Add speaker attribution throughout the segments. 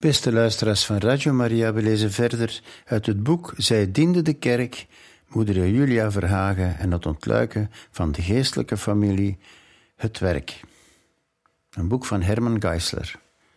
Speaker 1: Beste luisteraars van Radio Maria, we lezen verder uit het boek Zij diende de kerk, moeder Julia Verhagen en het ontluiken van de geestelijke familie, het werk. Een boek van Herman Geisler.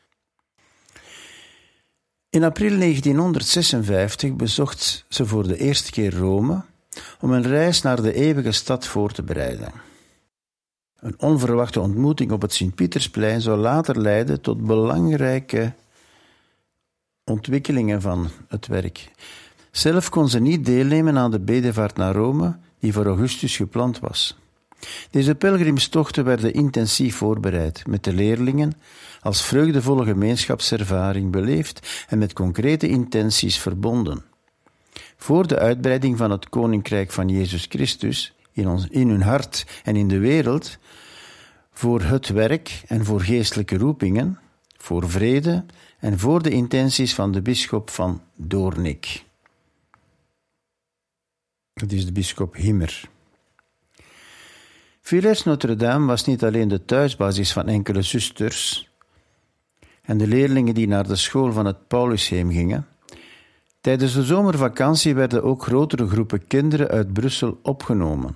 Speaker 1: In april 1956 bezocht ze voor de eerste keer Rome om een reis naar de eeuwige stad voor te bereiden. Een onverwachte ontmoeting op het Sint-Pietersplein zou later leiden tot belangrijke ontwikkelingen van het werk. Zelf kon ze niet deelnemen aan de bedevaart naar Rome, die voor augustus gepland was. Deze pelgrimstochten werden intensief voorbereid, met de leerlingen als vreugdevolle gemeenschapservaring beleefd en met concrete intenties verbonden. Voor de uitbreiding van het Koninkrijk van Jezus Christus in hun hart en in de wereld, voor het werk en voor geestelijke roepingen, voor vrede en voor de intenties van de bisschop van Doornik. Dat is de bisschop Himmer. Villers-Notre-Dame was niet alleen de thuisbasis van enkele zusters en de leerlingen die naar de school van het Paulusheem gingen. Tijdens de zomervakantie werden ook grotere groepen kinderen uit Brussel opgenomen.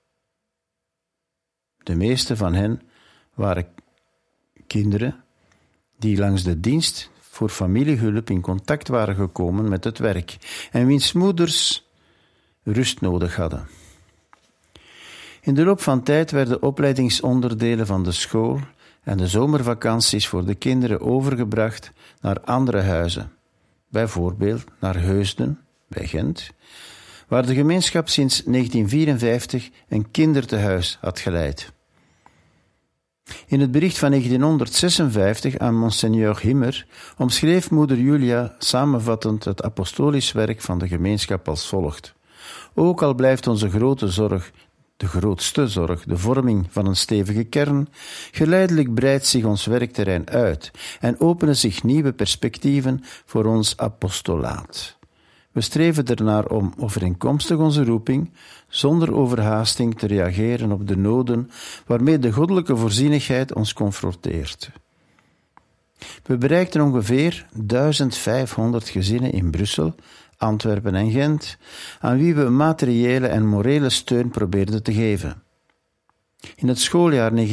Speaker 1: De meeste van hen waren kinderen die langs de dienst voor familiehulp in contact waren gekomen met het werk en wiens moeders rust nodig hadden. In de loop van tijd werden opleidingsonderdelen van de school en de zomervakanties voor de kinderen overgebracht naar andere huizen, bijvoorbeeld naar Heusden, bij Gent, waar de gemeenschap sinds 1954 een kindertehuis had geleid. In het bericht van 1956 aan Monseigneur Himmer omschreef moeder Julia samenvattend het apostolisch werk van de gemeenschap als volgt. Ook al blijft onze grote zorg, de grootste zorg, de vorming van een stevige kern, geleidelijk breidt zich ons werkterrein uit en openen zich nieuwe perspectieven voor ons apostolaat. We streven ernaar om, overeenkomstig onze roeping, zonder overhaasting te reageren op de noden waarmee de goddelijke voorzienigheid ons confronteert. We bereikten ongeveer 1500 gezinnen in Brussel, Antwerpen en Gent, aan wie we materiële en morele steun probeerden te geven. In het schooljaar 1955-56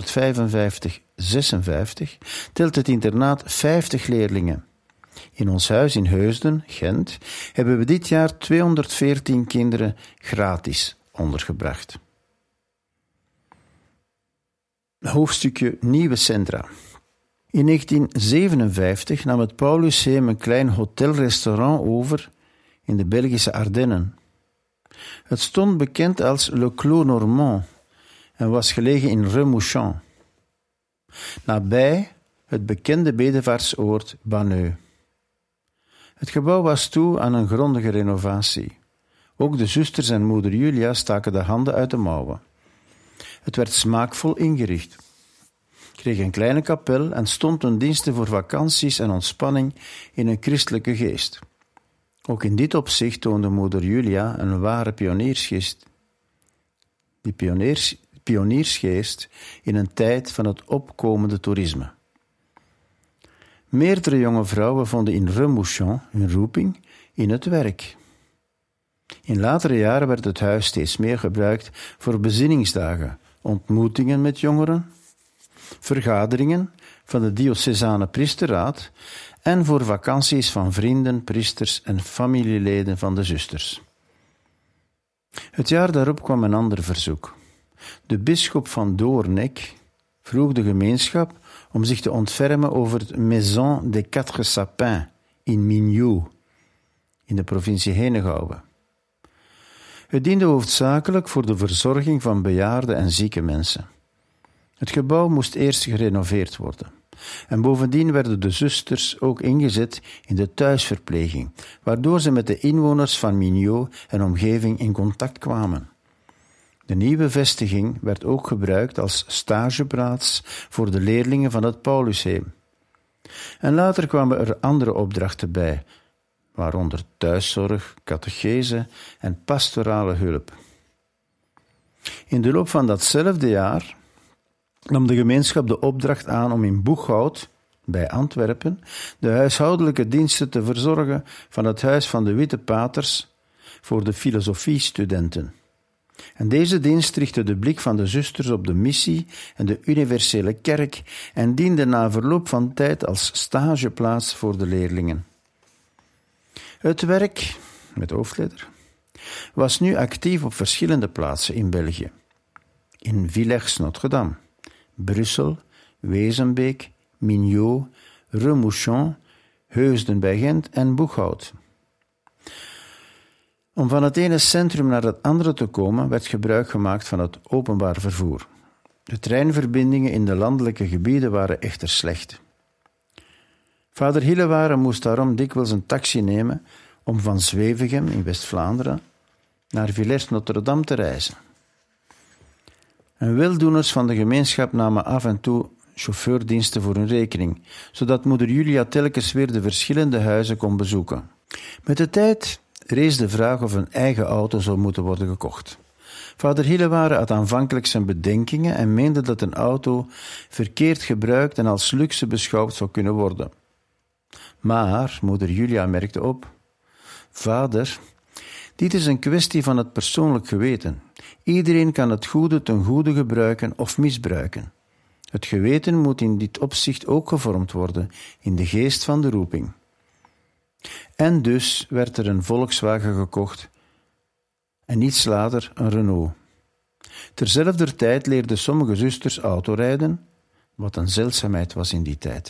Speaker 1: telt het internaat 50 leerlingen. In ons huis in Heusden, Gent, hebben we dit jaar 214 kinderen gratis ondergebracht. Hoofdstukje Nieuwe Centra. In 1957 nam het Paulusheem een klein hotel-restaurant over in de Belgische Ardennen. Het stond bekend als Le Clos Normand en was gelegen in Remouchamp, nabij het bekende bedevaartsoord Banneux. Het gebouw was toe aan een grondige renovatie. Ook de zusters en moeder Julia staken de handen uit de mouwen. Het werd smaakvol ingericht, kreeg een kleine kapel en stond ten dienste voor vakanties en ontspanning in een christelijke geest. Ook in dit opzicht toonde moeder Julia een ware pioniersgeest. Die pioniersgeest in een tijd van het opkomende toerisme. Meerdere jonge vrouwen vonden in Remouchamp hun roeping in het werk. In latere jaren werd het huis steeds meer gebruikt voor bezinningsdagen, ontmoetingen met jongeren, vergaderingen van de diocesane priesterraad en voor vakanties van vrienden, priesters en familieleden van de zusters. Het jaar daarop kwam een ander verzoek. De bisschop van Doornik vroeg de gemeenschap om zich te ontfermen over het Maison des Quatre Sapins in Mignou, in de provincie Henegouwen. Het diende hoofdzakelijk voor de verzorging van bejaarde en zieke mensen. Het gebouw moest eerst gerenoveerd worden. En bovendien werden de zusters ook ingezet in de thuisverpleging, waardoor ze met de inwoners van Mignou en omgeving in contact kwamen. De nieuwe vestiging werd ook gebruikt als stageplaats voor de leerlingen van het Paulusheem. En later kwamen er andere opdrachten bij, waaronder thuiszorg, catechese en pastorale hulp. In de loop van datzelfde jaar nam de gemeenschap de opdracht aan om in Boeghout, bij Antwerpen, de huishoudelijke diensten te verzorgen van het Huis van de Witte Paters voor de filosofiestudenten. En deze dienst richtte de blik van de zusters op de missie en de universele kerk en diende na verloop van tijd als stageplaats voor de leerlingen. Het werk, met hoofdletter, was nu actief op verschillende plaatsen in België. In Villers-Notre-Dame, Brussel, Wezenbeek, Mignot, Remouchon, Heusden bij Gent en Boeghout. Om van het ene centrum naar het andere te komen, werd gebruik gemaakt van het openbaar vervoer. De treinverbindingen in de landelijke gebieden waren echter slecht. Vader Hillewaren moest daarom dikwijls een taxi nemen om van Zwevegem in West-Vlaanderen naar Villers-Notre-Dame te reizen. En weldoeners van de gemeenschap namen af en toe chauffeurdiensten voor hun rekening, zodat moeder Julia telkens weer de verschillende huizen kon bezoeken. Met de tijd rees de vraag of een eigen auto zou moeten worden gekocht. Vader Hillewaren had aanvankelijk zijn bedenkingen en meende dat een auto verkeerd gebruikt en als luxe beschouwd zou kunnen worden. Maar moeder Julia merkte op: Vader, dit is een kwestie van het persoonlijk geweten. Iedereen kan het goede ten goede gebruiken of misbruiken. Het geweten moet in dit opzicht ook gevormd worden in de geest van de roeping. En dus werd er een Volkswagen gekocht en iets later een Renault. Terzelfder tijd leerden sommige zusters autorijden, wat een zeldzaamheid was in die tijd.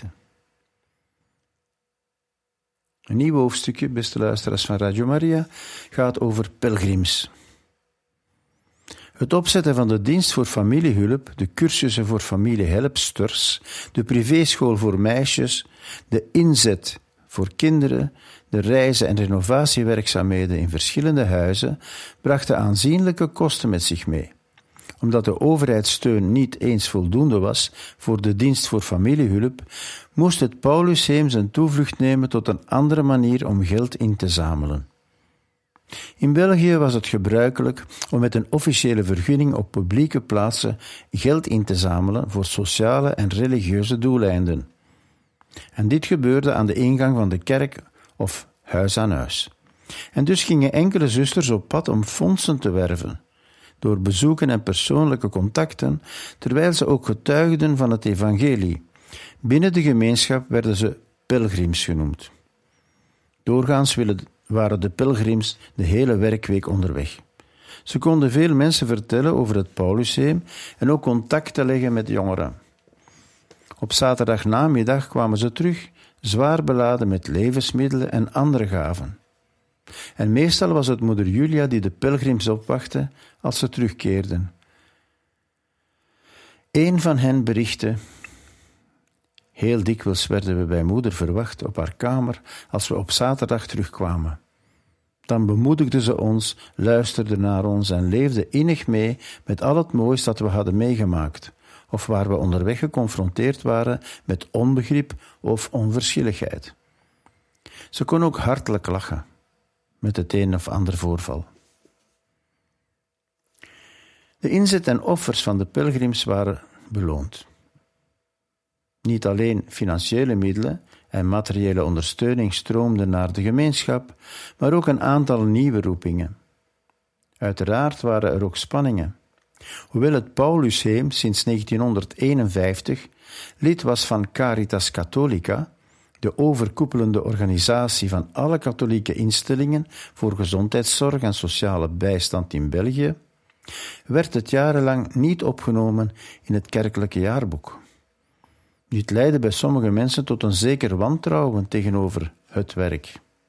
Speaker 1: Een nieuw hoofdstukje, beste luisteraars van Radio Maria, gaat over pelgrims. Het opzetten van de dienst voor familiehulp, de cursussen voor familiehelpsters, de privéschool voor meisjes, de inzet voor kinderen, de reizen- en renovatiewerkzaamheden in verschillende huizen brachten aanzienlijke kosten met zich mee. Omdat de overheidssteun niet eens voldoende was voor de dienst voor familiehulp, moest het Paulusheem zijn toevlucht nemen tot een andere manier om geld in te zamelen. In België was het gebruikelijk om met een officiële vergunning op publieke plaatsen geld in te zamelen voor sociale en religieuze doeleinden. En dit gebeurde aan de ingang van de kerk of huis aan huis. En dus gingen enkele zusters op pad om fondsen te werven, door bezoeken en persoonlijke contacten, terwijl ze ook getuigden van het evangelie. Binnen de gemeenschap werden ze pelgrims genoemd. Doorgaans waren de pelgrims de hele werkweek onderweg. Ze konden veel mensen vertellen over het Paulusheem en ook contacten leggen met jongeren. Op zaterdagnamiddag kwamen ze terug, zwaar beladen met levensmiddelen en andere gaven. En meestal was het moeder Julia die de pelgrims opwachtte als ze terugkeerden. Een van hen berichtte: heel dikwijls werden we bij moeder verwacht op haar kamer als we op zaterdag terugkwamen. Dan bemoedigde ze ons, luisterde naar ons en leefde innig mee met al het moois dat we hadden meegemaakt, of waar we onderweg geconfronteerd waren met onbegrip of onverschilligheid. Ze kon ook hartelijk lachen met het een of ander voorval. De inzet en offers van de pelgrims waren beloond. Niet alleen financiële middelen en materiële ondersteuning stroomden naar de gemeenschap, maar ook een aantal nieuwe roepingen. Uiteraard waren er ook spanningen. Hoewel het Paulusheem sinds 1951 lid was van Caritas Catholica, de overkoepelende organisatie van alle katholieke instellingen voor gezondheidszorg en sociale bijstand in België, werd het jarenlang niet opgenomen in het kerkelijke jaarboek. Dit leidde bij sommige mensen tot een zeker wantrouwen tegenover het werk.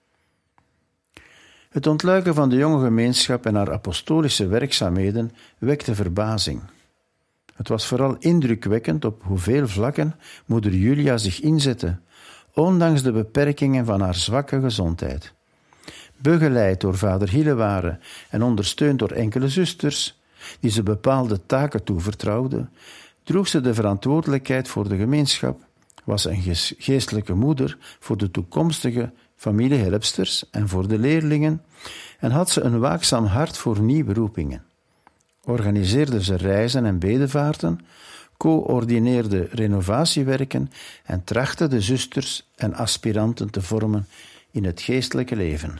Speaker 1: Het ontluiken van de jonge gemeenschap en haar apostolische werkzaamheden wekte verbazing. Het was vooral indrukwekkend op hoeveel vlakken moeder Julia zich inzette, ondanks de beperkingen van haar zwakke gezondheid. Begeleid door vader Hillewaren en ondersteund door enkele zusters, die ze bepaalde taken toevertrouwden, droeg ze de verantwoordelijkheid voor de gemeenschap, was een geestelijke moeder voor de toekomstige familiehelpsters en voor de leerlingen en had ze een waakzaam hart voor nieuwe roepingen. Organiseerde ze reizen en bedevaarten, coördineerde renovatiewerken en trachtte de zusters en aspiranten te vormen in het geestelijke leven.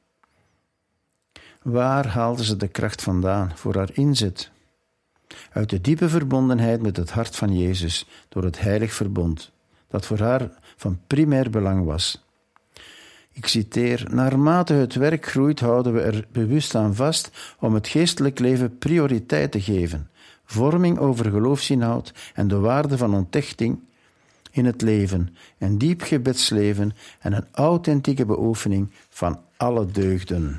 Speaker 1: Waar haalde ze de kracht vandaan voor haar inzet? Uit de diepe verbondenheid met het hart van Jezus door het heilig verbond, dat voor haar van primair belang was. Ik citeer: naarmate het werk groeit, houden we er bewust aan vast om het geestelijk leven prioriteit te geven, vorming over geloofsinhoud en de waarde van ontdekking in het leven, een diep gebedsleven en een authentieke beoefening van alle deugden.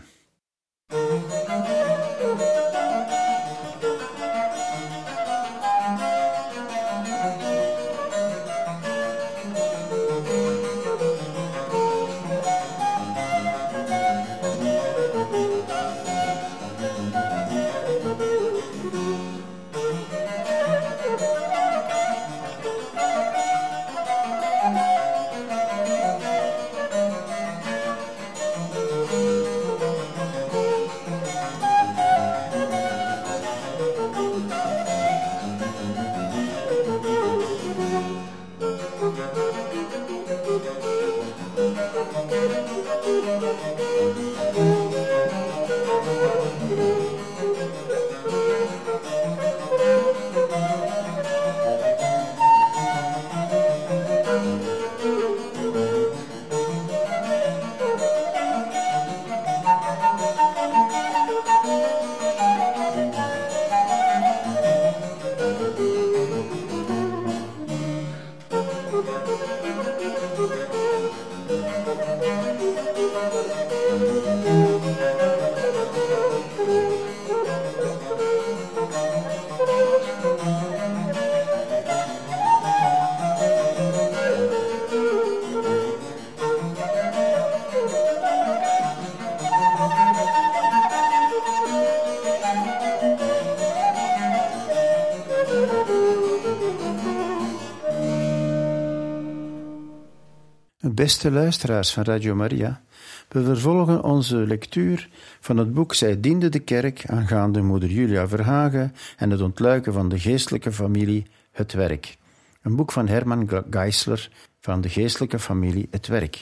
Speaker 1: Beste luisteraars van Radio Maria, we vervolgen onze lectuur van het boek Zij diende de kerk aangaande moeder Julia Verhagen en het ontluiken van de geestelijke familie Het Werk. Een boek van Herman Geisler van de geestelijke familie Het Werk.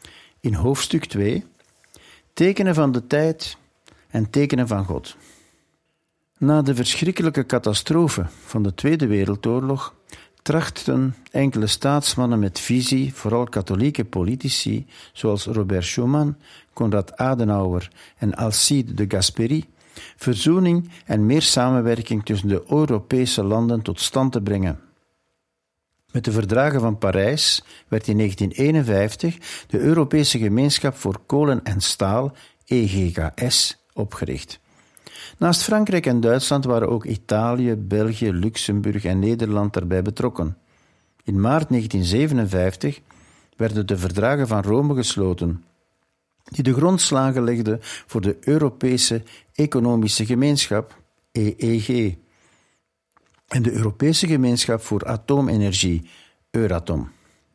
Speaker 1: In hoofdstuk 2, tekenen van de tijd en tekenen van God. Na de verschrikkelijke catastrofe van de Tweede Wereldoorlog trachten enkele staatsmannen met visie, vooral katholieke politici, zoals Robert Schuman, Konrad Adenauer en Alcide de Gasperi, verzoening en meer samenwerking tussen de Europese landen tot stand te brengen. Met de verdragen van Parijs werd in 1951 de Europese Gemeenschap voor Kolen en Staal, EGKS, opgericht. Naast Frankrijk en Duitsland waren ook Italië, België, Luxemburg en Nederland daarbij betrokken. In maart 1957 werden de verdragen van Rome gesloten, die de grondslagen legden voor de Europese Economische Gemeenschap, EEG, en de Europese Gemeenschap voor Atoomenergie, Euratom.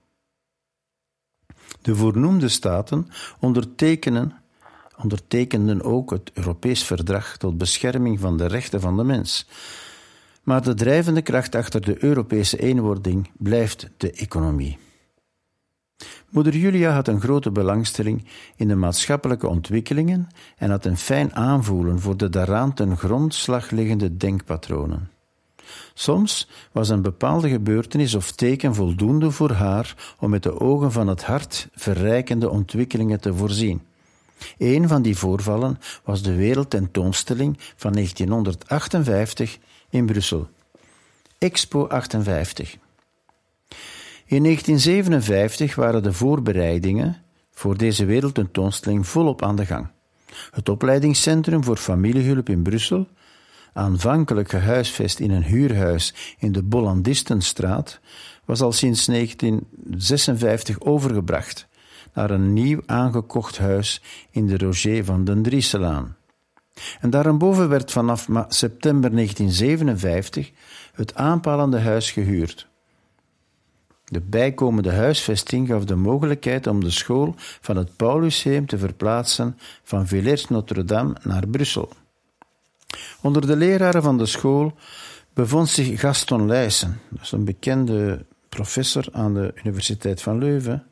Speaker 1: De voornoemde staten ondertekenden ook het Europees Verdrag tot bescherming van de rechten van de mens. Maar de drijvende kracht achter de Europese eenwording blijft de economie. Moeder Julia had een grote belangstelling in de maatschappelijke ontwikkelingen en had een fijn aanvoelen voor de daaraan ten grondslag liggende denkpatronen. Soms was een bepaalde gebeurtenis of teken voldoende voor haar om met de ogen van het hart verrijkende ontwikkelingen te voorzien. Een van die voorvallen was de wereldtentoonstelling van 1958 in Brussel. Expo 58. In 1957 waren de voorbereidingen voor deze wereldtentoonstelling volop aan de gang. Het opleidingscentrum voor familiehulp in Brussel, aanvankelijk gehuisvest in een huurhuis in de Bollandistenstraat, was al sinds 1956 overgebracht naar een nieuw aangekocht huis in de Roger van den Drieselaan. En daarboven werd vanaf september 1957 het aanpalende huis gehuurd. De bijkomende huisvesting gaf de mogelijkheid om de school van het Paulusheem te verplaatsen van Villers-Notre-Dame naar Brussel. Onder de leraren van de school bevond zich Gaston Leysen, dat is een bekende professor aan de Universiteit van Leuven.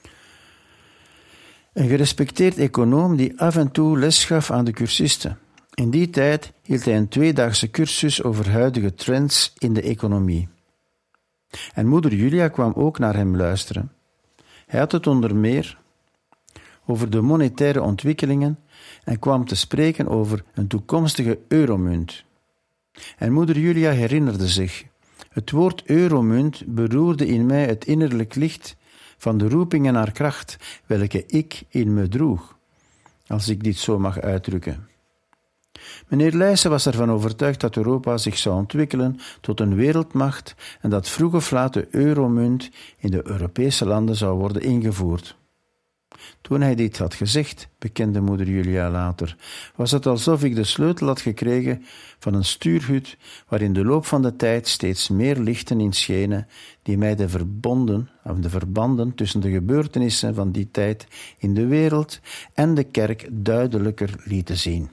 Speaker 1: Een gerespecteerd econoom die af en toe les gaf aan de cursisten. In die tijd hield hij een 2-daagse cursus over huidige trends in de economie. En moeder Julia kwam ook naar hem luisteren. Hij had het onder meer over de monetaire ontwikkelingen en kwam te spreken over een toekomstige euromunt. En moeder Julia herinnerde zich: het woord euromunt beroerde in mij het innerlijk licht van de roepingen naar kracht, welke ik in me droeg, als ik dit zo mag uitdrukken. Meneer Leysen was ervan overtuigd dat Europa zich zou ontwikkelen tot een wereldmacht en dat vroeg of laat de euromunt in de Europese landen zou worden ingevoerd. Toen hij dit had gezegd, bekende moeder Julia later, was het alsof ik de sleutel had gekregen van een stuurhut waar in de loop van de tijd steeds meer lichten in schenen die mij de verbanden tussen de gebeurtenissen van die tijd in de wereld en de kerk duidelijker lieten zien.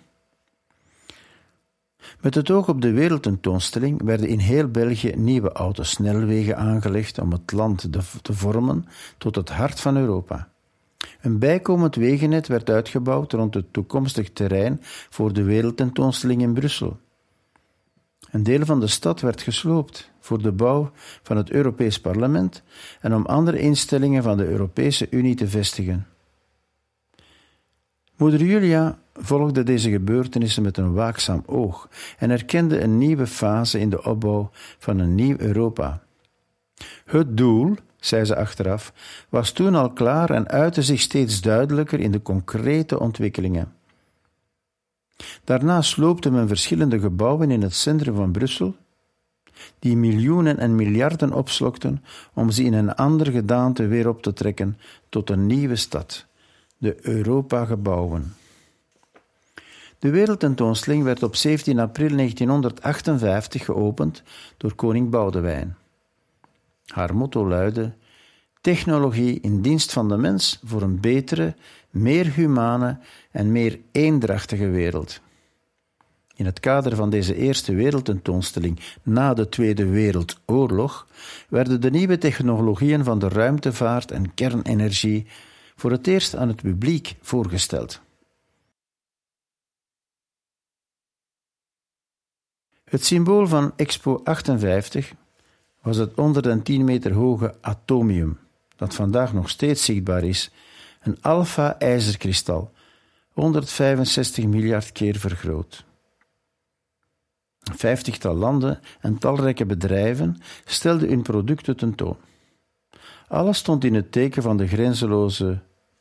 Speaker 1: Met het oog op de wereldtentoonstelling werden in heel België nieuwe autosnelwegen aangelegd om het land te vormen tot het hart van Europa. Een bijkomend wegennet werd uitgebouwd rond het toekomstig terrein voor de wereldtentoonstelling in Brussel. Een deel van de stad werd gesloopt voor de bouw van het Europees Parlement en om andere instellingen van de Europese Unie te vestigen. Moeder Julia volgde deze gebeurtenissen met een waakzaam oog en erkende een nieuwe fase in de opbouw van een nieuw Europa. Het doel, zei ze achteraf, was toen al klaar en uitte zich steeds duidelijker in de concrete ontwikkelingen. Daarna sloopte men verschillende gebouwen in het centrum van Brussel, die miljoenen en miljarden opslokten om ze in een andere gedaante weer op te trekken tot een nieuwe stad, de Europa-gebouwen. De wereldtentoonstelling werd op 17 april 1958 geopend door koning Boudewijn. Haar motto luidde: technologie in dienst van de mens voor een betere, meer humane en meer eendrachtige wereld. In het kader van deze eerste wereldtentoonstelling na de Tweede Wereldoorlog werden de nieuwe technologieën van de ruimtevaart en kernenergie voor het eerst aan het publiek voorgesteld. Het symbool van Expo 58 was het 110 meter hoge atomium, dat vandaag nog steeds zichtbaar is, een alfa-ijzerkristal, 165 miljard keer vergroot. Een 50-tal landen en talrijke bedrijven stelden hun producten tentoon. Alles stond in het teken van het grenzeloze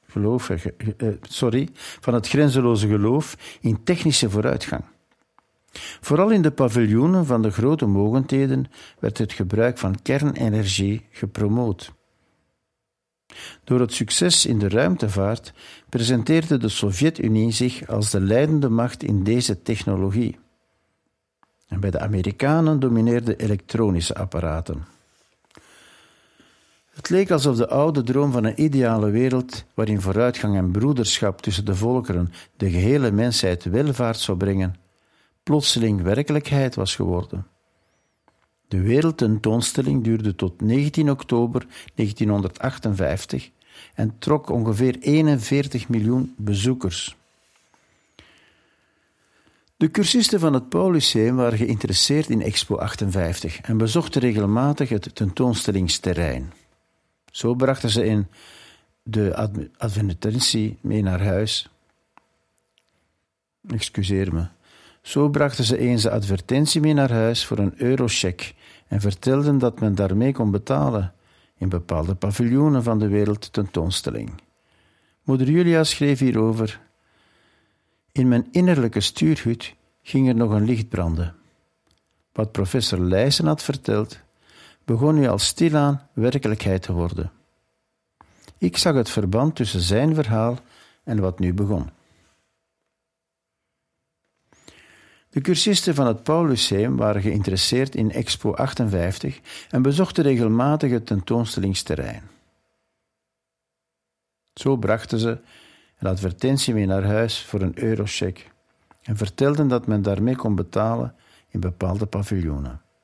Speaker 1: geloof in technische vooruitgang. Vooral in de paviljoenen van de grote mogendheden werd het gebruik van kernenergie gepromoot. Door het succes in de ruimtevaart presenteerde de Sovjet-Unie zich als de leidende macht in deze technologie. En bij de Amerikanen domineerden elektronische apparaten. Het leek alsof de oude droom van een ideale wereld, waarin vooruitgang en broederschap tussen de volkeren de gehele mensheid welvaart zou brengen, plotseling werkelijkheid was geworden. De wereldtentoonstelling duurde tot 19 oktober 1958 en trok ongeveer 41 miljoen bezoekers. De cursisten van het Paul Lyceum waren geïnteresseerd in Expo 58 en bezochten regelmatig het tentoonstellingsterrein. Zo brachten ze in de advertentie mee naar huis. Zo brachten ze eens de advertentie mee naar huis voor een eurocheck en vertelden dat men daarmee kon betalen in bepaalde paviljoenen van de wereldtentoonstelling. Moeder Julia schreef hierover: in mijn innerlijke stuurhut ging er nog een licht branden. Wat professor Leysen had verteld, begon nu al stilaan werkelijkheid te worden. Ik zag het verband tussen zijn verhaal en wat nu begon. De cursisten van het Paul Lyceum waren geïnteresseerd in Expo 58 en bezochten regelmatig het tentoonstellingsterrein. Zo brachten ze een advertentie mee naar huis voor een eurocheck en vertelden dat men daarmee kon betalen in bepaalde paviljoenen.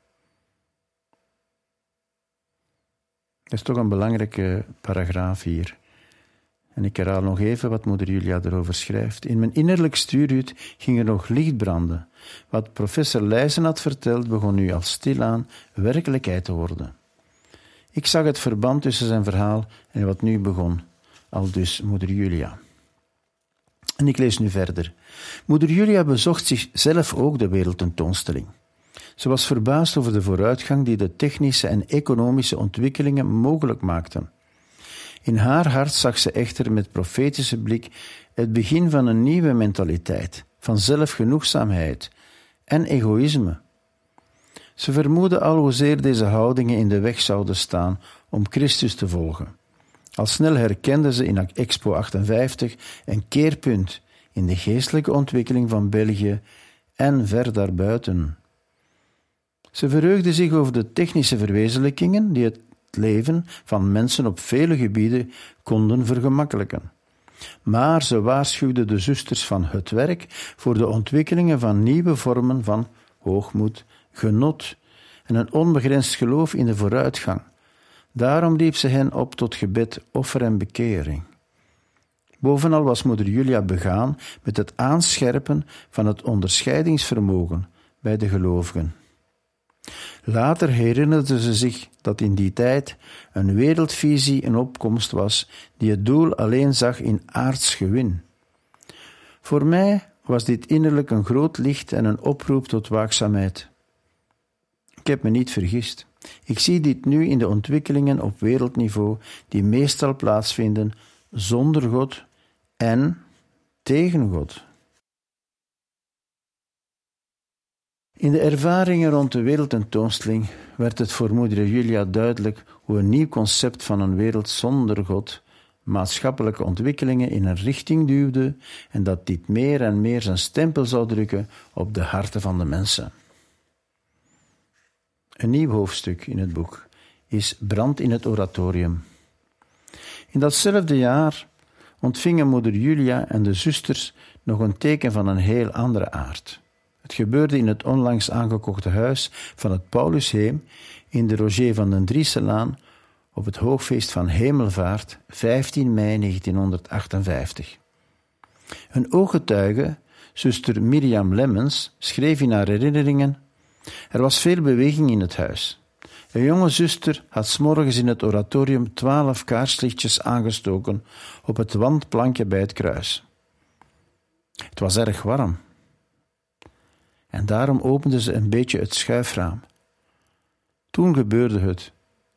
Speaker 1: Dat is toch een belangrijke paragraaf hier. En ik herhaal nog even wat moeder Julia erover schrijft. In mijn innerlijk stuurhut ging er nog licht branden. Wat professor Leijzen had verteld, begon nu al stilaan werkelijkheid te worden. Ik zag het verband tussen zijn verhaal en wat nu begon, aldus moeder Julia. En ik lees nu verder. Moeder Julia bezocht zichzelf ook de wereldtentoonstelling. Ze was verbaasd over de vooruitgang die de technische en economische ontwikkelingen mogelijk maakten. In haar hart zag ze echter met profetische blik het begin van een nieuwe mentaliteit, van zelfgenoegzaamheid en egoïsme. Ze vermoedde al hoezeer deze houdingen in de weg zouden staan om Christus te volgen. Al snel herkende ze in Expo 58 een keerpunt in de geestelijke ontwikkeling van België en ver daarbuiten. Ze verheugde zich over de technische verwezenlijkingen die het leven van mensen op vele gebieden konden vergemakkelijken. Maar ze waarschuwde de zusters van het werk voor de ontwikkelingen van nieuwe vormen van hoogmoed, genot en een onbegrensd geloof in de vooruitgang. Daarom riep ze hen op tot gebed, offer en bekering. Bovenal was moeder Julia begaan met het aanscherpen van het onderscheidingsvermogen bij de gelovigen. Later herinnerde ze zich dat in die tijd een wereldvisie in opkomst was die het doel alleen zag in aards gewin. Voor mij was dit innerlijk een groot licht en een oproep tot waakzaamheid. Ik heb me niet vergist. Ik zie dit nu in de ontwikkelingen op wereldniveau die meestal plaatsvinden zonder God en tegen God. In de ervaringen rond de wereldtentoonstelling werd het voor moeder Julia duidelijk hoe een nieuw concept van een wereld zonder God maatschappelijke ontwikkelingen in een richting duwde en dat dit meer en meer zijn stempel zou drukken op de harten van de mensen. Een nieuw hoofdstuk in het boek is Brand in het oratorium. In datzelfde jaar ontvingen moeder Julia en de zusters nog een teken van een heel andere aard. Het gebeurde in het onlangs aangekochte huis van het Paulusheem in de Roger van den Drieselaan op het hoogfeest van Hemelvaart, 15 mei 1958. Een ooggetuige, zuster Mirjam Lemmens, schreef in haar herinneringen: er was veel beweging in het huis. Een jonge zuster had 's morgens in het oratorium 12 kaarslichtjes aangestoken op het wandplankje bij het kruis. Het was erg warm. En daarom opende ze een beetje het schuifraam. Toen gebeurde het.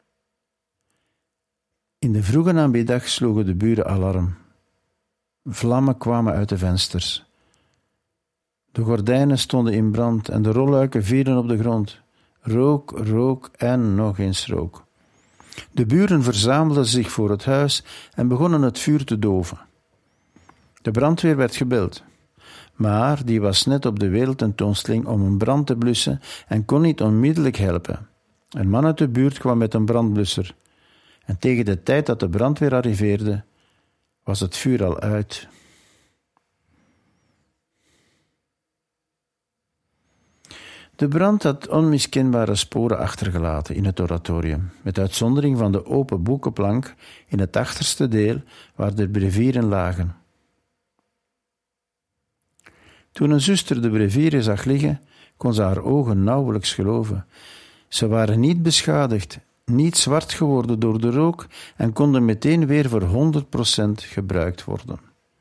Speaker 1: In de vroege namiddag sloegen de buren alarm. Vlammen kwamen uit de vensters. De gordijnen stonden in brand en de rolluiken vielen op de grond. Rook, rook en nog eens rook. De buren verzamelden zich voor het huis en begonnen het vuur te doven. De brandweer werd gebeld. Maar die was net op de wereldtentoonstelling om een brand te blussen en kon niet onmiddellijk helpen. Een man uit de buurt kwam met een brandblusser. En tegen de tijd dat de brandweer arriveerde, was het vuur al uit. De brand had onmiskenbare sporen achtergelaten in het oratorium, met uitzondering van de open boekenplank in het achterste deel waar de brevieren lagen. Toen een zuster de brevieren zag liggen, kon ze haar ogen nauwelijks geloven. Ze waren niet beschadigd, niet zwart geworden door de rook en konden meteen weer voor 100% gebruikt worden.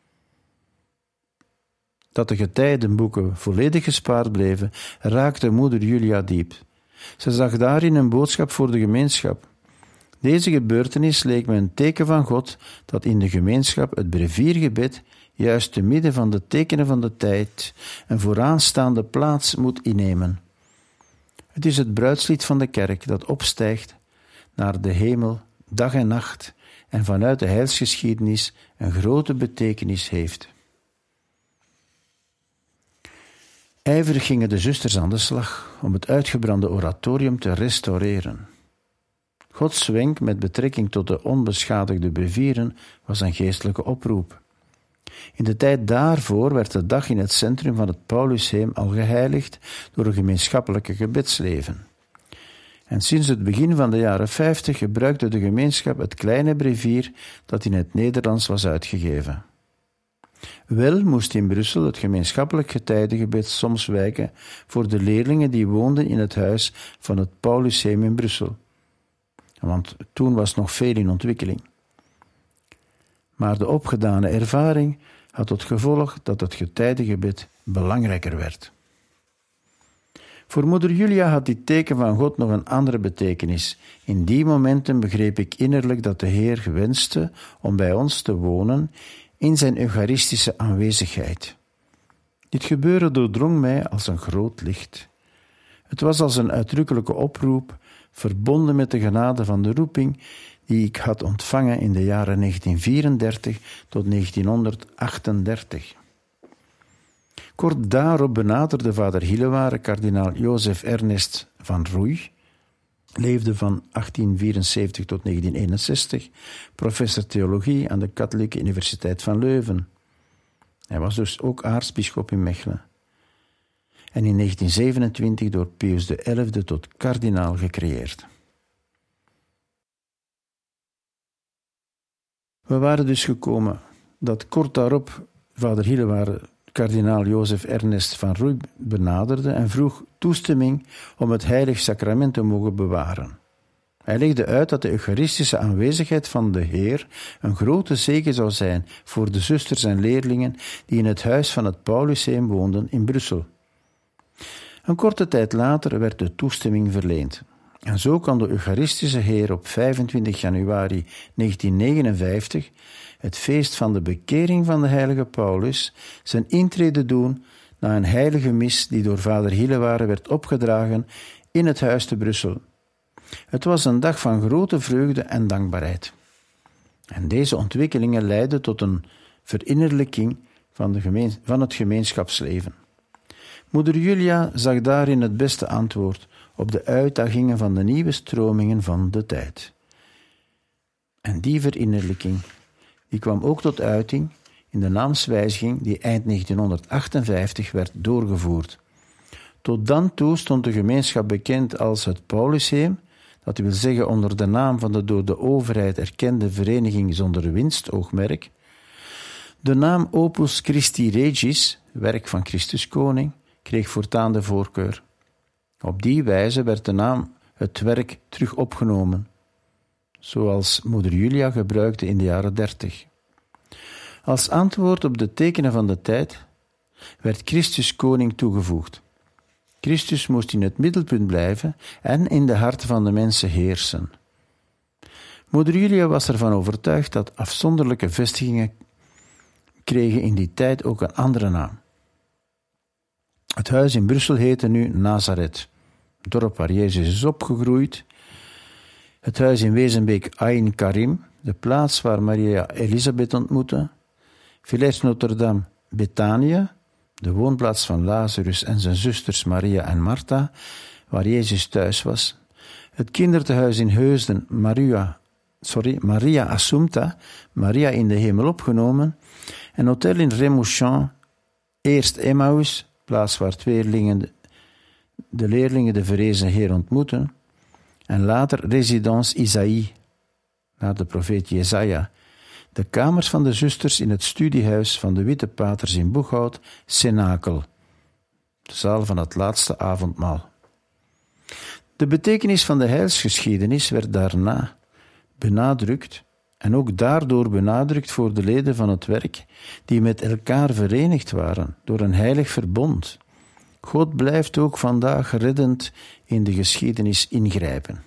Speaker 1: Dat de getijdenboeken volledig gespaard bleven, raakte moeder Julia diep. Ze zag daarin een boodschap voor de gemeenschap. Deze gebeurtenis leek me een teken van God dat in de gemeenschap het breviergebed juist te midden van de tekenen van de tijd een vooraanstaande plaats moet innemen. Het is het bruidslied van de kerk dat opstijgt naar de hemel dag en nacht en vanuit de heilsgeschiedenis een grote betekenis heeft. Ijverig gingen de zusters aan de slag om het uitgebrande oratorium te restaureren. Gods wenk met betrekking tot de onbeschadigde brevieren was een geestelijke oproep. In de tijd daarvoor werd de dag in het centrum van het Paulusheem al geheiligd door een gemeenschappelijke gebedsleven. En sinds het begin van de jaren 50 gebruikte de gemeenschap het kleine brevier dat in het Nederlands was uitgegeven. Wel moest in Brussel het gemeenschappelijk getijdengebed soms wijken voor de leerlingen die woonden in het huis van het Pauluseum in Brussel. Want toen was nog veel in ontwikkeling. Maar de opgedane ervaring had tot gevolg dat het getijdengebed belangrijker werd. Voor moeder Julia had dit teken van God nog een andere betekenis. In die momenten begreep ik innerlijk dat de Heer wenste om bij ons te wonen in zijn eucharistische aanwezigheid. Dit gebeuren doordrong mij als een groot licht. Het was als een uitdrukkelijke oproep, verbonden met de genade van de roeping die ik had ontvangen in de jaren 1934 tot 1938. Kort daarop benaderde vader Hilleware kardinaal Jozef Ernest van Roei, leefde van 1874 tot 1961, professor theologie aan de Katholieke Universiteit van Leuven. Hij was dus ook aartsbisschop in Mechelen. En in 1927 door Pius XI tot kardinaal gecreëerd. We waren dus gekomen dat kort daarop vader Hilleware kardinaal Jozef Ernest van Roei benaderde en vroeg toestemming om het heilig sacrament te mogen bewaren. Hij legde uit dat de eucharistische aanwezigheid van de Heer een grote zegen zou zijn voor de zusters en leerlingen die in het huis van het Pauluseum woonden in Brussel. Een korte tijd later werd de toestemming verleend. En zo kan de Eucharistische Heer op 25 januari 1959, het feest van de bekering van de heilige Paulus, zijn intrede doen na een heilige mis die door vader Hilleware werd opgedragen in het huis te Brussel. Het was een dag van grote vreugde en dankbaarheid. En deze ontwikkelingen leidden tot een verinnerlijking van het gemeenschapsleven. Moeder Julia zag daarin het beste antwoord op de uitdagingen van de nieuwe stromingen van de tijd. En die verinnerlijking die kwam ook tot uiting in de naamswijziging die eind 1958 werd doorgevoerd. Tot dan toe stond de gemeenschap bekend als het Pauluseum, dat wil zeggen onder de naam van de door de overheid erkende vereniging zonder winstoogmerk. De naam Opus Christi Regis, werk van Christus Koning, kreeg voortaan de voorkeur. Op die wijze werd de naam het werk terug opgenomen, zoals moeder Julia gebruikte in de jaren 30. Als antwoord op de tekenen van de tijd werd Christus Koning toegevoegd. Christus moest in het middelpunt blijven en in de harten van de mensen heersen. Moeder Julia was ervan overtuigd dat afzonderlijke vestigingen kregen in die tijd ook een andere naam. Het huis in Brussel heette nu Nazareth, het dorp waar Jezus is opgegroeid. Het huis in Wezenbeek Ain Karim, de plaats waar Maria Elisabeth ontmoette. Villers Notre-Dame Betania, de woonplaats van Lazarus en zijn zusters Maria en Martha, waar Jezus thuis was. Het kindertehuis in Heusden, Maria Assumpta, Maria in de hemel opgenomen. En hotel in Remouchamp, eerst Emmaus, plaats waar de leerlingen de verrezen Heer ontmoeten. En later Résidence Isaïe, naar de profeet Jesaja. De kamers van de zusters in het studiehuis van de Witte Paters in Boeghout, Cenakel, de zaal van het laatste avondmaal. De betekenis van de heilsgeschiedenis werd daarna benadrukt en ook daardoor benadrukt voor de leden van het werk die met elkaar verenigd waren door een heilig verbond. God blijft ook vandaag reddend in de geschiedenis ingrijpen.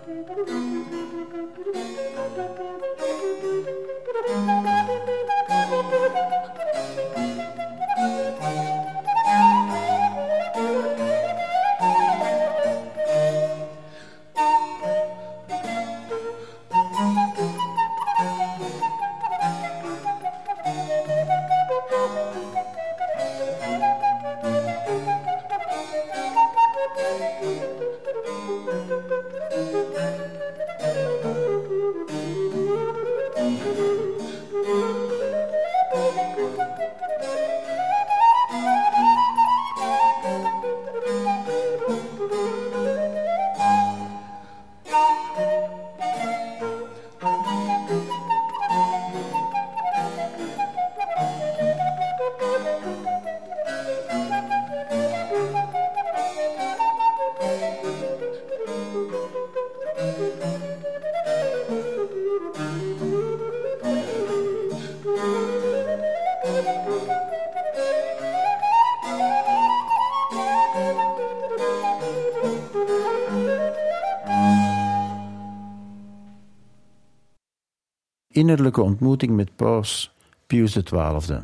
Speaker 1: Innerlijke ontmoeting met paus Pius XII.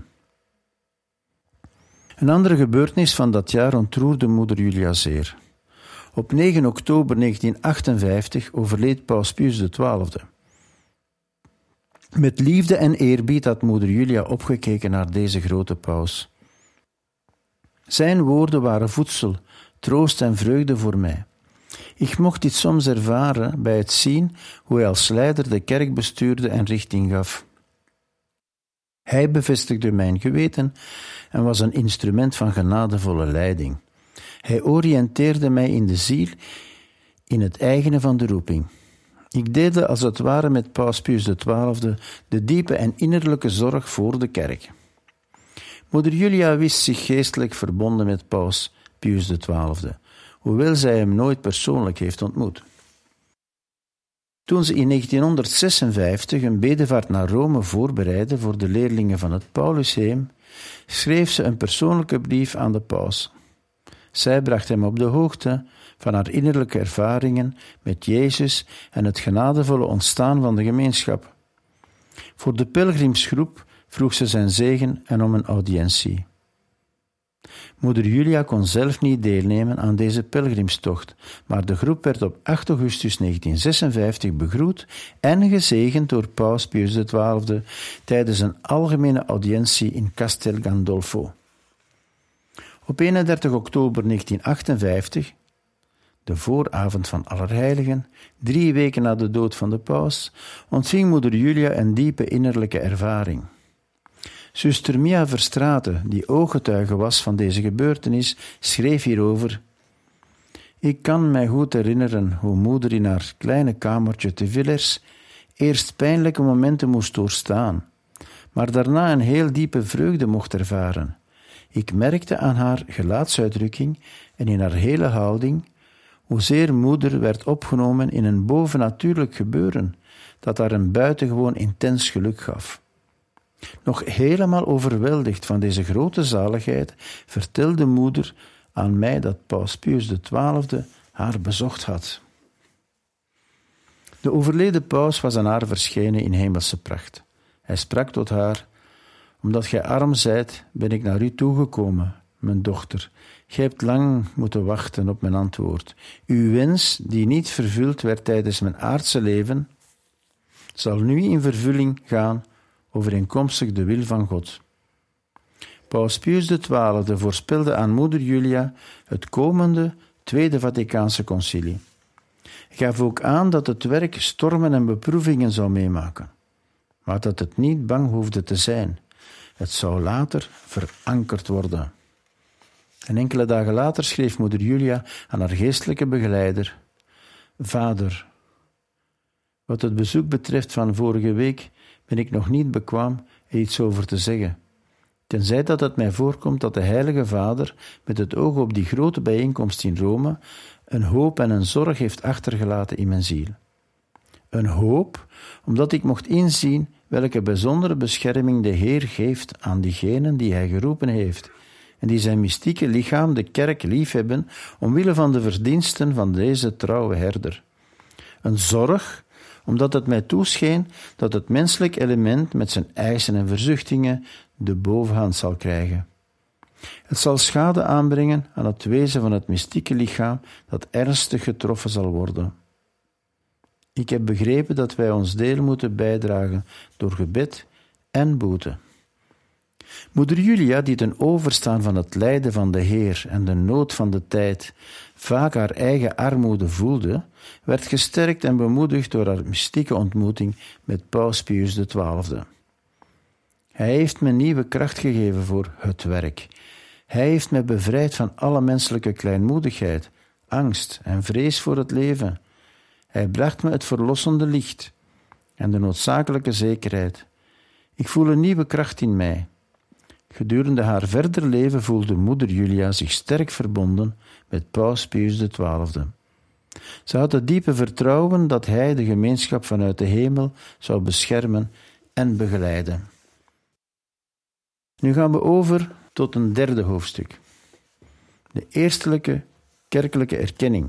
Speaker 1: Een andere gebeurtenis van dat jaar ontroerde moeder Julia zeer. Op 9 oktober 1958 overleed paus Pius XII. Met liefde en eerbied had moeder Julia opgekeken naar deze grote paus. Zijn woorden waren voedsel, troost en vreugde voor mij. Ik mocht dit soms ervaren bij het zien hoe hij als leider de kerk bestuurde en richting gaf. Hij bevestigde mijn geweten en was een instrument van genadevolle leiding. Hij oriënteerde mij in de ziel, in het eigene van de roeping. Ik deelde als het ware met paus Pius XII de diepe en innerlijke zorg voor de kerk. Moeder Julia wist zich geestelijk verbonden met paus Pius XII, hoewel zij hem nooit persoonlijk heeft ontmoet. Toen ze in 1956 een bedevaart naar Rome voorbereidde voor de leerlingen van het Paulusheem, schreef ze een persoonlijke brief aan de paus. Zij bracht hem op de hoogte van haar innerlijke ervaringen met Jezus en het genadevolle ontstaan van de gemeenschap. Voor de pelgrimsgroep vroeg ze zijn zegen en om een audiëntie. Moeder Julia kon zelf niet deelnemen aan deze pelgrimstocht, maar de groep werd op 8 augustus 1956 begroet en gezegend door paus Pius XII tijdens een algemene audiëntie in Castel Gandolfo. Op 31 oktober 1958, de vooravond van Allerheiligen, 3 weken na de dood van de paus, ontving moeder Julia een diepe innerlijke ervaring. Zuster Mia Verstraeten, die ooggetuige was van deze gebeurtenis, schreef hierover: Ik kan mij goed herinneren hoe moeder in haar kleine kamertje te Villers eerst pijnlijke momenten moest doorstaan, maar daarna een heel diepe vreugde mocht ervaren. Ik merkte aan haar gelaatsuitdrukking en in haar hele houding hoezeer moeder werd opgenomen in een bovennatuurlijk gebeuren dat haar een buitengewoon intens geluk gaf. Nog helemaal overweldigd van deze grote zaligheid vertelde moeder aan mij dat paus Pius XII haar bezocht had. De overleden paus was aan haar verschenen in hemelse pracht. Hij sprak tot haar: Omdat gij arm zijt, ben ik naar u toegekomen, mijn dochter. Gij hebt lang moeten wachten op mijn antwoord. Uw wens, die niet vervuld werd tijdens mijn aardse leven, zal nu in vervulling gaan overeenkomstig de wil van God. Paus Pius XII voorspelde aan moeder Julia het komende Tweede Vaticaanse Concilie. Hij gaf ook aan dat het werk stormen en beproevingen zou meemaken, maar dat het niet bang hoefde te zijn. Het zou later verankerd worden. En enkele dagen later schreef moeder Julia aan haar geestelijke begeleider: Vader, wat het bezoek betreft van vorige week ben ik nog niet bekwaam er iets over te zeggen, tenzij dat het mij voorkomt dat de Heilige Vader, met het oog op die grote bijeenkomst in Rome, een hoop en een zorg heeft achtergelaten in mijn ziel. Een hoop, omdat ik mocht inzien welke bijzondere bescherming de Heer geeft aan diegenen die Hij geroepen heeft en die zijn mystieke lichaam, de kerk, liefhebben omwille van de verdiensten van deze trouwe herder. Een zorg, omdat het mij toescheen dat het menselijk element met zijn eisen en verzuchtingen de bovenhand zal krijgen. Het zal schade aanbrengen aan het wezen van het mystieke lichaam dat ernstig getroffen zal worden. Ik heb begrepen dat wij ons deel moeten bijdragen door gebed en boete. Moeder Julia, die ten overstaan van het lijden van de Heer en de nood van de tijd vaak haar eigen armoede voelde, werd gesterkt en bemoedigd door haar mystieke ontmoeting met Paus Pius XII. Hij heeft me nieuwe kracht gegeven voor het werk. Hij heeft mij bevrijd van alle menselijke kleinmoedigheid, angst en vrees voor het leven. Hij bracht me het verlossende licht en de noodzakelijke zekerheid. Ik voel een nieuwe kracht in mij. Gedurende haar verder leven voelde moeder Julia zich sterk verbonden met Paus Pius XII. Ze had het diepe vertrouwen dat hij de gemeenschap vanuit de hemel zou beschermen en begeleiden. Nu gaan we over tot een derde hoofdstuk. De eerstelijke kerkelijke erkenning.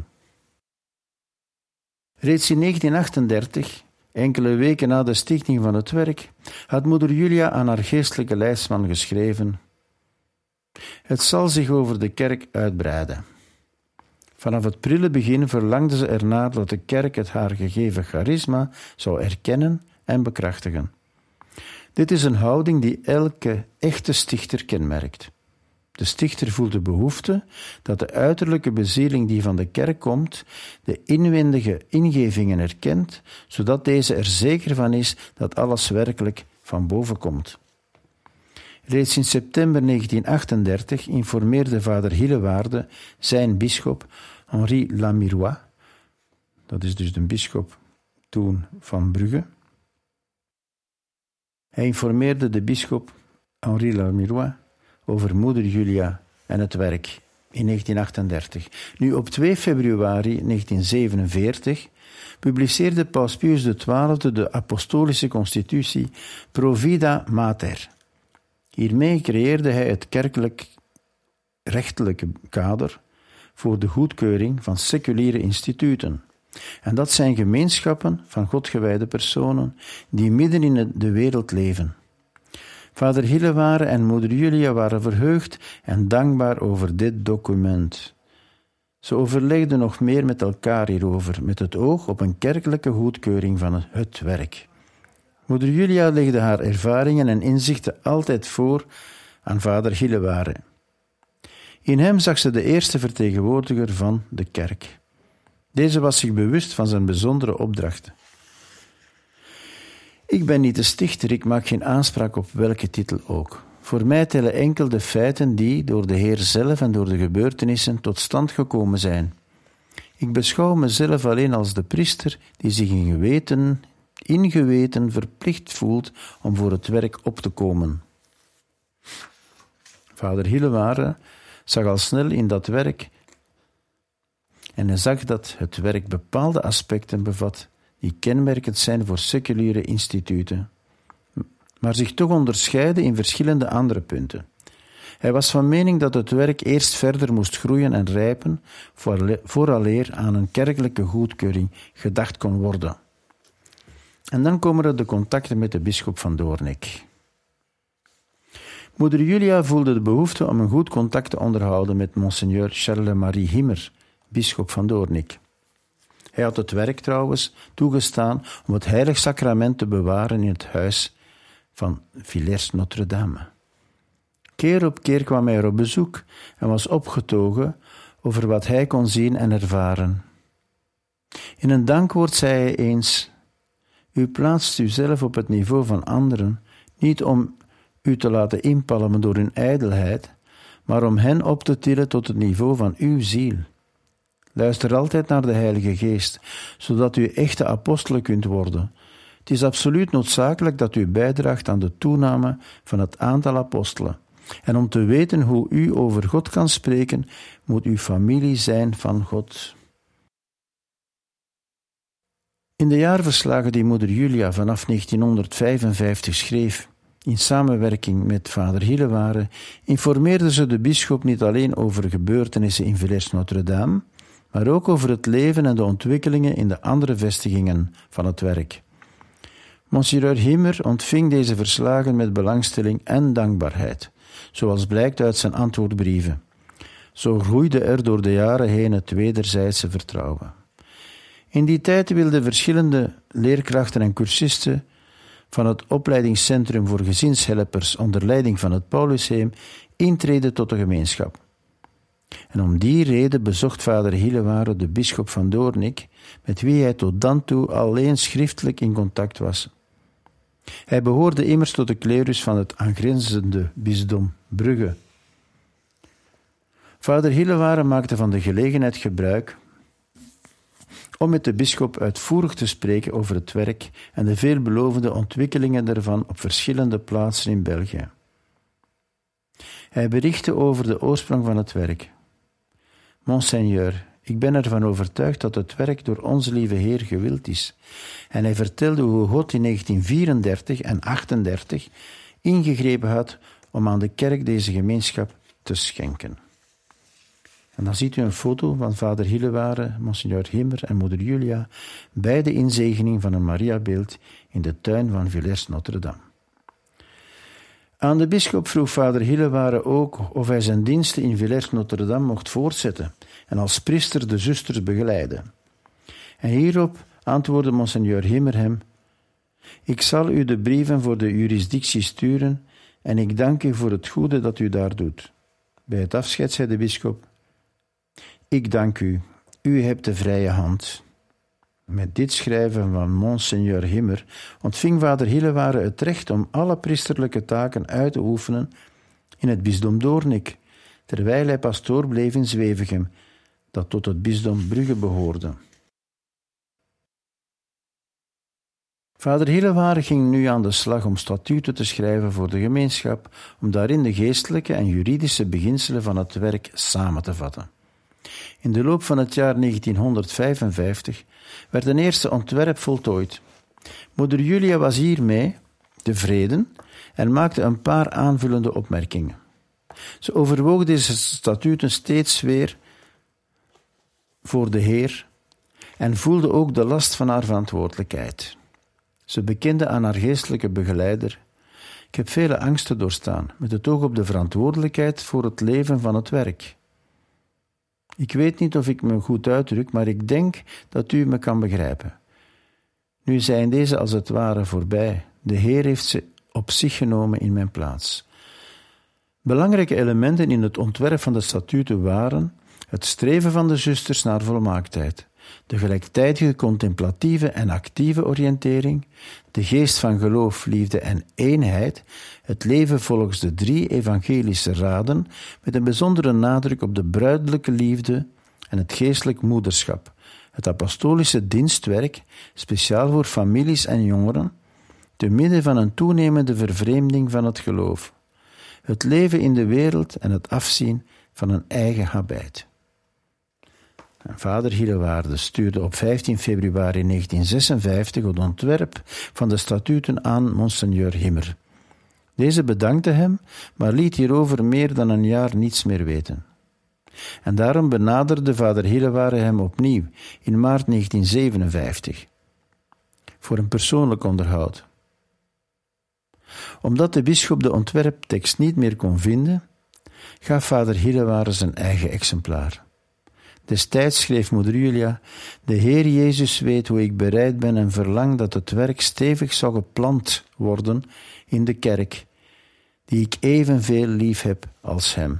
Speaker 1: Reeds in 1938, enkele weken na de stichting van het werk, had moeder Julia aan haar geestelijke leidsman geschreven: het zal zich over de kerk uitbreiden. Vanaf het prille begin verlangde ze ernaar dat de kerk het haar gegeven charisma zou erkennen en bekrachtigen. Dit is een houding die elke echte stichter kenmerkt. De stichter voelt de behoefte dat de uiterlijke bezieling die van de kerk komt, de inwendige ingevingen erkent, zodat deze er zeker van is dat alles werkelijk van boven komt. Reeds in september 1938 informeerde vader Hillewaarde zijn bisschop Henri Lamirois, dat is dus de bisschop toen van Brugge. Hij informeerde de bisschop Henri Lamirois over moeder Julia en het werk in 1938. Nu, op 2 februari 1947 publiceerde Paus Pius XII de apostolische constitutie Provida Mater. Hiermee creëerde hij het kerkelijk-rechtelijke kader voor de goedkeuring van seculiere instituten. En dat zijn gemeenschappen van godgewijde personen die midden in de wereld leven. Vader Hilleware en moeder Julia waren verheugd en dankbaar over dit document. Ze overlegden nog meer met elkaar hierover, met het oog op een kerkelijke goedkeuring van het werk. Moeder Julia legde haar ervaringen en inzichten altijd voor aan vader Hilleware. In hem zag ze de eerste vertegenwoordiger van de kerk. Deze was zich bewust van zijn bijzondere opdrachten. Ik ben niet de stichter, ik maak geen aanspraak op welke titel ook. Voor mij tellen enkel de feiten die door de Heer zelf en door de gebeurtenissen tot stand gekomen zijn. Ik beschouw mezelf alleen als de priester die zich in geweten verplicht voelt om voor het werk op te komen. Vader Hilleware zag al snel in dat werk en hij zag dat het werk bepaalde aspecten bevat die kenmerkend zijn voor seculiere instituten, maar zich toch onderscheiden in verschillende andere punten. Hij was van mening dat het werk eerst verder moest groeien en rijpen, vooraleer aan een kerkelijke goedkeuring gedacht kon worden. En dan komen er de contacten met de bisschop van Doornik. Moeder Julia voelde de behoefte om een goed contact te onderhouden met monseigneur Charles-Marie Himmer, bisschop van Doornik. Hij had het werk trouwens toegestaan om het heilig sacrament te bewaren in het huis van Villers-Notre-Dame. Keer op keer kwam hij er op bezoek en was opgetogen over wat hij kon zien en ervaren. In een dankwoord zei hij eens: u plaatst uzelf op het niveau van anderen, niet om u te laten inpalmen door hun ijdelheid, maar om hen op te tillen tot het niveau van uw ziel. Luister altijd naar de Heilige Geest, zodat u echte apostelen kunt worden. Het is absoluut noodzakelijk dat u bijdraagt aan de toename van het aantal apostelen. En om te weten hoe u over God kan spreken, moet u familie zijn van God. In de jaarverslagen die moeder Julia vanaf 1955 schreef, in samenwerking met vader Hilleware, informeerde ze de bisschop niet alleen over gebeurtenissen in Villers-Notre-Dame, maar ook over het leven en de ontwikkelingen in de andere vestigingen van het werk. Monseigneur Himmer ontving deze verslagen met belangstelling en dankbaarheid, zoals blijkt uit zijn antwoordbrieven. Zo groeide er door de jaren heen het wederzijdse vertrouwen. In die tijd wilden verschillende leerkrachten en cursisten van het opleidingscentrum voor gezinshelpers onder leiding van het Paulusheem intreden tot de gemeenschap. En om die reden bezocht vader Hilleware de bisschop van Doornik, met wie hij tot dan toe alleen schriftelijk in contact was. Hij behoorde immers tot de klerus van het aangrenzende bisdom Brugge. Vader Hilleware maakte van de gelegenheid gebruik om met de bisschop uitvoerig te spreken over het werk en de veelbelovende ontwikkelingen daarvan op verschillende plaatsen in België. Hij berichtte over de oorsprong van het werk. Monseigneur, ik ben ervan overtuigd dat het werk door onze lieve Heer gewild is. En hij vertelde hoe God in 1934 en 1938 ingegrepen had om aan de kerk deze gemeenschap te schenken. En dan ziet u een foto van vader Hilleware, Monseigneur Himmer en moeder Julia bij de inzegening van een Mariabeeld in de tuin van Villers-Notre-Dame. Aan de bisschop vroeg vader Hilleware ook of hij zijn diensten in Villers-Notre-Dame mocht voortzetten en als priester de zusters begeleiden. En hierop antwoordde Monseigneur Himmer hem: ik zal u de brieven voor de jurisdictie sturen en ik dank u voor het goede dat u daar doet. Bij het afscheid zei de bisschop: ik dank u, u hebt de vrije hand. Met dit schrijven van Monseigneur Himmer ontving vader Hilleware het recht om alle priesterlijke taken uit te oefenen in het bisdom Doornik, terwijl hij pastoor bleef in Zwevegem, dat tot het bisdom Brugge behoorde. Vader Hilleware ging nu aan de slag om statuten te schrijven voor de gemeenschap, om daarin de geestelijke en juridische beginselen van het werk samen te vatten. In de loop van het jaar 1955 werd een eerste ontwerp voltooid. Moeder Julia was hiermee tevreden en maakte een paar aanvullende opmerkingen. Ze overwoog deze statuten steeds weer voor de Heer en voelde ook de last van haar verantwoordelijkheid. Ze bekende aan haar geestelijke begeleider: ik heb vele angsten doorstaan, met het oog op de verantwoordelijkheid voor het leven van het werk. Ik weet niet of ik me goed uitdruk, maar ik denk dat u me kan begrijpen. Nu zijn deze als het ware voorbij. De Heer heeft ze op zich genomen in mijn plaats. Belangrijke elementen in het ontwerp van de statuten waren het streven van de zusters naar volmaaktheid, de gelijktijdige contemplatieve en actieve oriëntering, de geest van geloof, liefde en eenheid, het leven volgens de 3 evangelische raden, met een bijzondere nadruk op de bruidelijke liefde en het geestelijk moederschap, het apostolische dienstwerk, speciaal voor families en jongeren, te midden van een toenemende vervreemding van het geloof, het leven in de wereld en het afzien van een eigen habit. Vader Hilleware stuurde op 15 februari 1956 het ontwerp van de statuten aan Monseigneur Himmer. Deze bedankte hem, maar liet hierover meer dan een jaar niets meer weten. En daarom benaderde vader Hilleware hem opnieuw in maart 1957 voor een persoonlijk onderhoud. Omdat de bisschop de ontwerptekst niet meer kon vinden, gaf vader Hilleware zijn eigen exemplaar. Destijds schreef moeder Julia: de Heer Jezus weet hoe ik bereid ben en verlang dat het werk stevig zou geplant worden in de kerk, die ik evenveel lief heb als hem.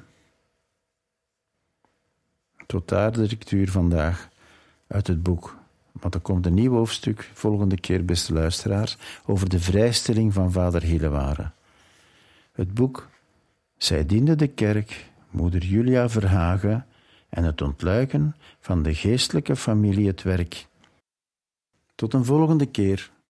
Speaker 1: Tot daar de lectuur vandaag uit het boek. Want er komt een nieuw hoofdstuk, volgende keer, beste luisteraars, over de vrijstelling van vader Hilleware. Het boek Zij diende de kerk, moeder Julia Verhagen, en het ontluiken van de geestelijke familie het werk. Tot een volgende keer.